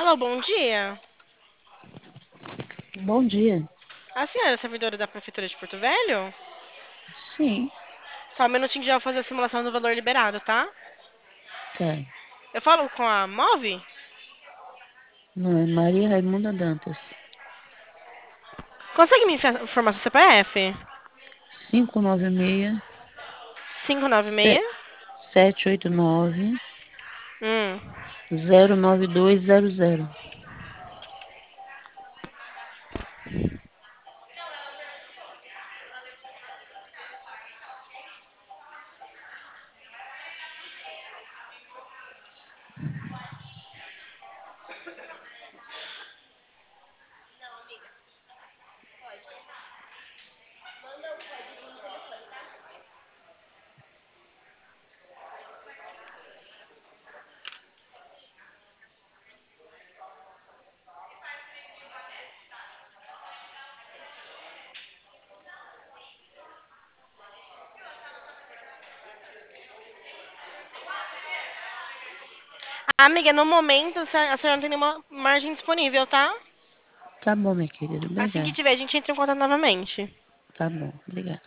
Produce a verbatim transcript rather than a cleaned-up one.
Alô, bom dia. Bom dia. A senhora é servidora da Prefeitura de Porto Velho? Sim, Só um minutinho que já vou fazer a simulação do valor liberado, tá? tá. Eu falo com a Move? Não, é Maria Raimunda Dantas. Consegue me enfi- informar seu C P F? cinco nove seis, cinco nove seis? se- sete oito nove, Hum. zero nove dois zero zero. Amiga, no momento a senhora a senhora não tem nenhuma margem disponível, tá? Tá bom, minha querida. Assim que Obrigada. tiver, a gente entra em contato novamente. Tá bom, obrigada.